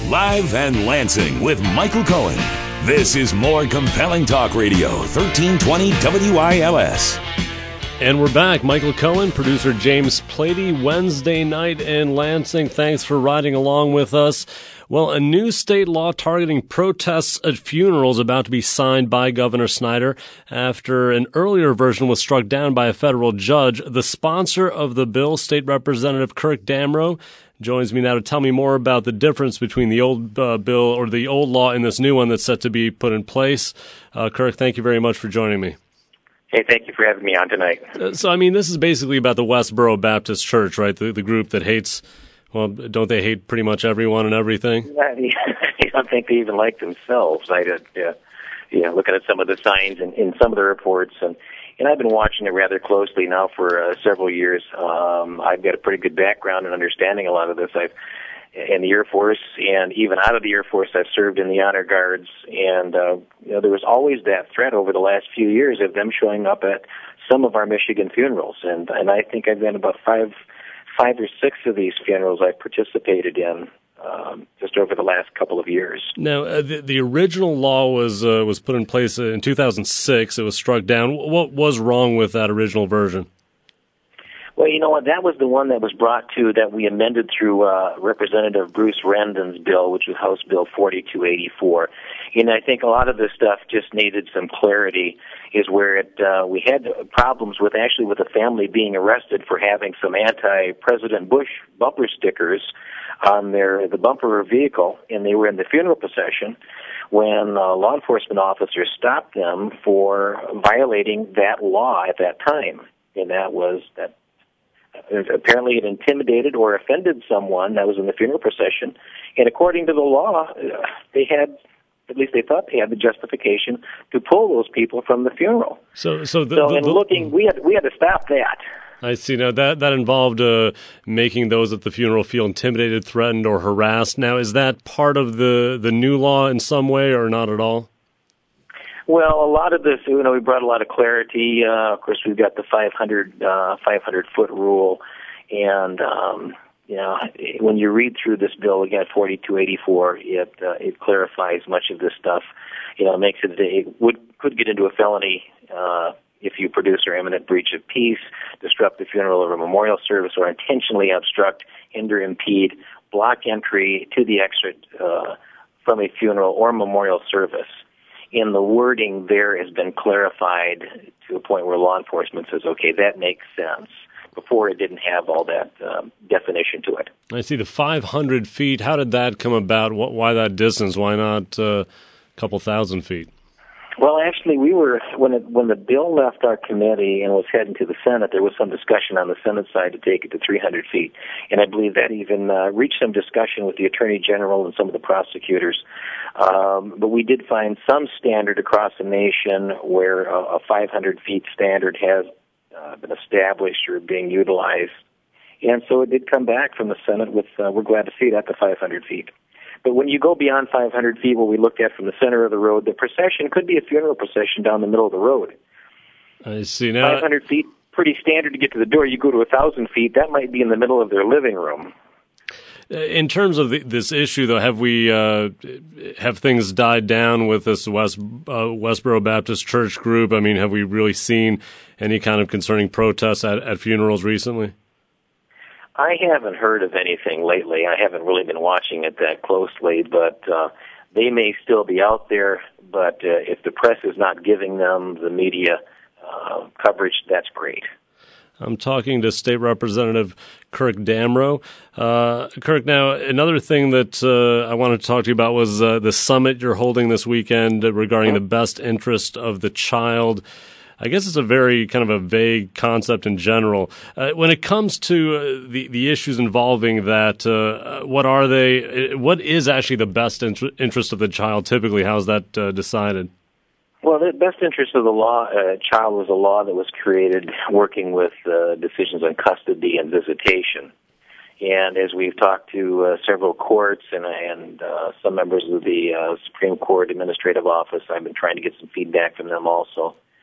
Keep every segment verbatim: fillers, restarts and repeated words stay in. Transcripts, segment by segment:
Live and Lansing with Michael Cohen. This is More Compelling Talk Radio, thirteen twenty W I L S. And we're back. Michael Cohen, producer James Plady, Wednesday night in Lansing. Thanks for riding along with us. Well, a new state law targeting protests at funerals about to be signed by Governor Snyder after an earlier version was struck down by a federal judge. The sponsor of the bill, State Representative Kirk Damrow, joins me now to tell me more about the difference between the old uh, bill or the old law and this new one that's set to be put in place. Uh, Kirk, thank you very much for joining me. Hey, thank you for having me on tonight. Uh, so, I mean, this is basically about the Westboro Baptist Church, right? The, the group that hates, well, don't they hate pretty much everyone and everything? I don't think they even like themselves. I did, uh, you know, looking at some of the signs in, in some of the reports, and, and I've been watching it rather closely now for uh, several years. Um, I've got a pretty good background in understanding a lot of this. I've in the Air Force, and even out of the Air Force, I've served in the Honor Guards, and uh, you know, there was always that threat over the last few years of them showing up at some of our Michigan funerals, and and I think I've been about five, five or six of these funerals I've participated in um, just over the last couple of years. Now, uh, the, the original law was uh, was put in place in two thousand six. It was struck down. What was wrong with that original version? Well, you know what? That was the one that was brought to that we amended through uh, Representative Bruce Rendon's bill, which was House Bill forty-two eighty-four. And I think a lot of this stuff just needed some clarity. Is where it uh, we had problems with actually with a family being arrested for having some anti-President Bush bumper stickers on their the bumper of a vehicle, and they were in the funeral procession when uh, law enforcement officers stopped them for violating that law at that time, and that was that. Apparently it intimidated or offended someone that was in the funeral procession, and according to the law, they had, at least they thought they had the justification to pull those people from the funeral. So, so, the, so the, in the, looking, we had we had to stop that. I see. Now that that involved uh, making those at the funeral feel intimidated, threatened, or harassed. Now, is that part of the the new law in some way, or not at all? Well, a lot of this, you know, we brought a lot of clarity. Uh, of course, we've got the five hundred, uh, five hundred foot rule. And, um, you know, when you read through this bill, again, forty-two eighty-four, it, uh, it clarifies much of this stuff. You know, it makes it, it would, could get into a felony, uh, if you produce or imminent breach of peace, disrupt the funeral or a memorial service, or intentionally obstruct, hinder, impede, block entry to the exit, uh, from a funeral or memorial service. And the wording there has been clarified to a point where law enforcement says, okay, that makes sense. Before, it didn't have all that um, definition to it. I see the five hundred feet. How did that come about? What, why that distance? Why not uh, a couple thousand feet? Well, actually, we were when it, when the bill left our committee and was heading to the Senate, there was some discussion on the Senate side to take it to three hundred feet. And I believe that even uh, reached some discussion with the Attorney General and some of the prosecutors. Um, but we did find some standard across the nation where a, a five hundred feet standard has uh, been established or being utilized. And so it did come back from the Senate with, uh, we're glad to see that, the five hundred feet. But when you go beyond five hundred feet, what we looked at from the center of the road, the procession could be a funeral procession down the middle of the road. I see. Now, five hundred feet, pretty standard to get to the door. You go to one thousand feet, that might be in the middle of their living room. In terms of the, this issue, though, have we uh, have things died down with this West uh, Westboro Baptist Church group? I mean, have we really seen any kind of concerning protests at, at funerals recently? I haven't heard of anything lately. I haven't really been watching it that closely, but uh, they may still be out there. But uh, if the press is not giving them the media uh, coverage, that's great. I'm talking to State Representative Kirk Damrow. Uh, Kirk, now, another thing that uh, I wanted to talk to you about was uh, the summit you're holding this weekend regarding the best interest of the child. I guess it's a very kind of a vague concept in general. Uh, when it comes to uh, the, the issues involving that, uh, what are they? What is actually the best inter- interest of the child typically? How's that uh, decided? Well, the best interest of the law, uh, child was a law that was created working with uh, decisions on custody and visitation. And as we've talked to uh, several courts and, and uh, some members of the uh, Supreme Court Administrative Office, I've been trying to get some feedback from them also.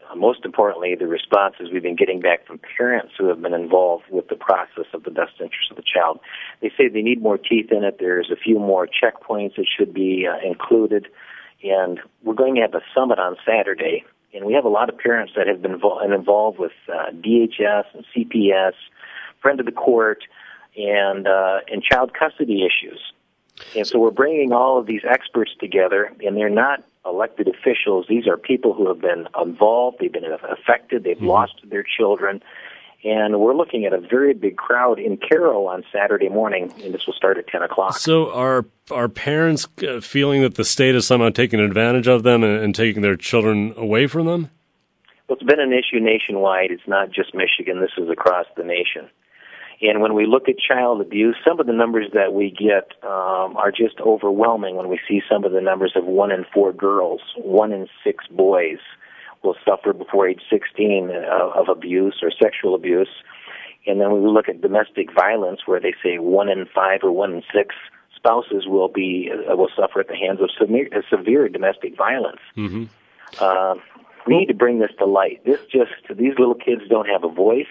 uh, most importantly, the responses we've been getting back from parents who have been involved with the process of the best interest of the child. They say they need more teeth in it. There's a few more checkpoints that should be uh, included. And we're going to have a summit on Saturday. And we have a lot of parents that have been involved, involved with uh, D H S and C P S, friend of the court, and uh, and child custody issues. And so we're bringing all of these experts together, and they're not elected officials. These are people who have been involved, they've been affected, they've mm-hmm. lost their children, and we're looking at a very big crowd in Carroll on Saturday morning, and this will start at ten o'clock. So are are parents feeling that the state is somehow taking advantage of them and, and taking their children away from them? Well, it's been an issue nationwide. It's not just Michigan. This is across the nation. And when we look at child abuse, some of the numbers that we get um, are just overwhelming when we see some of the numbers of one in four girls, one in six boys will suffer before age sixteen uh, of abuse or sexual abuse. And then when we look at domestic violence, where they say one in five or one in six spouses will be uh, will suffer at the hands of severe, uh, severe domestic violence. Mm-hmm. Uh, we well, need to bring this to light. This just these little kids don't have a voice.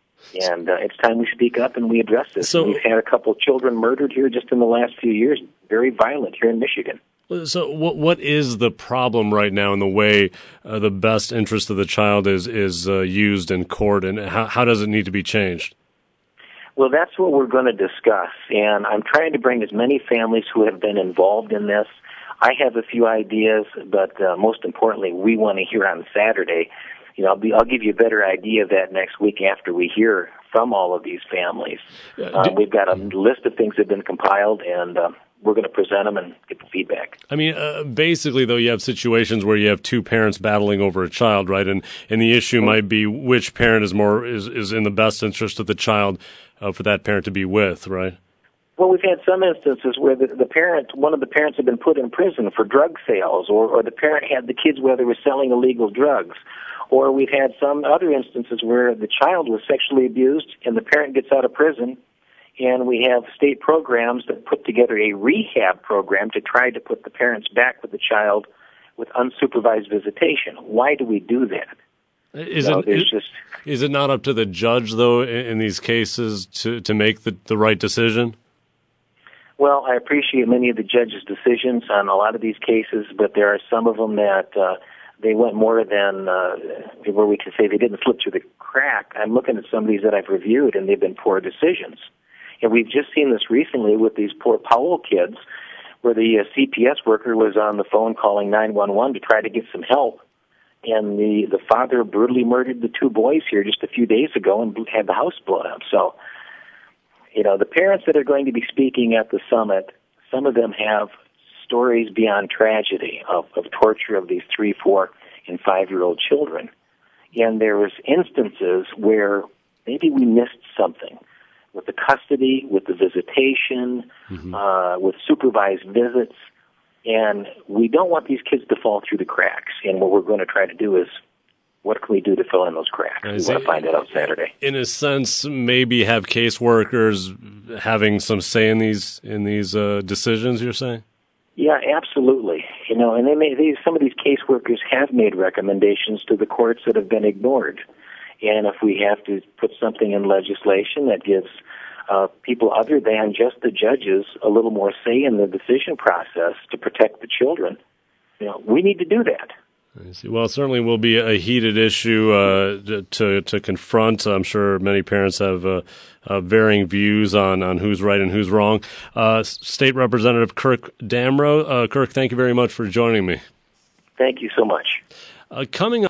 And uh, it's time we speak up and we address this. So, we've had a couple of children murdered here just in the last few years, very violent here in Michigan. So what what is the problem right now in the way uh, the best interest of the child is is uh, used in court, and how, how does it need to be changed? Well, that's what we're going to discuss, and I'm trying to bring as many families who have been involved in this. I have a few ideas, but uh, most importantly, we want to hear on Saturday. You know, I'll, be, I'll give you a better idea of that next week after we hear from all of these families. Uh, we've got a list of things that have been compiled, and uh, we're going to present them and get the feedback. I mean, uh, basically, though, you have situations where you have two parents battling over a child, right? And and the issue mm-hmm. might be which parent is more is, is in the best interest of the child uh, for that parent to be with, right? Well, we've had some instances where the, the parent, one of the parents had been put in prison for drug sales, or, or the parent had the kids where they were selling illegal drugs. Or we've had some other instances where the child was sexually abused and the parent gets out of prison, and we have state programs that put together a rehab program to try to put the parents back with the child with unsupervised visitation. Why do we do that? Is, so it, is, just, is it not up to the judge, though, in, in these cases to, to make the, the right decision? Well, I appreciate many of the judge's decisions on a lot of these cases, but there are some of them that uh, they went more than uh, where we can say they didn't slip through the crack. I'm looking at some of these that I've reviewed, and they've been poor decisions. And we've just seen this recently with these poor Powell kids, where the uh, C P S worker was on the phone calling nine one one to try to get some help. And the, the father brutally murdered the two boys here just a few days ago and had the house blown up. So, you know, the parents that are going to be speaking at the summit, some of them have stories beyond tragedy of, of torture of these three, four, and five-year-old children. And there was instances where maybe we missed something with the custody, with the visitation, mm-hmm. uh, with supervised visits. And we don't want these kids to fall through the cracks. And what we're going to try to do is, what can we do to fill in those cracks? We want to find that out Saturday. In a sense, maybe have caseworkers having some say in these in these uh, decisions, you're saying? Yeah, absolutely. You know, and they may, they, some of these caseworkers have made recommendations to the courts that have been ignored. And if we have to put something in legislation that gives uh, people other than just the judges a little more say in the decision process to protect the children, you know, we need to do that. I see. Well, it certainly will be a heated issue uh, to to confront. I'm sure many parents have uh, uh, varying views on, on who's right and who's wrong. Uh, State Representative Kirk Damrow. Uh, Kirk, thank you very much for joining me. Thank you so much. Uh, coming up.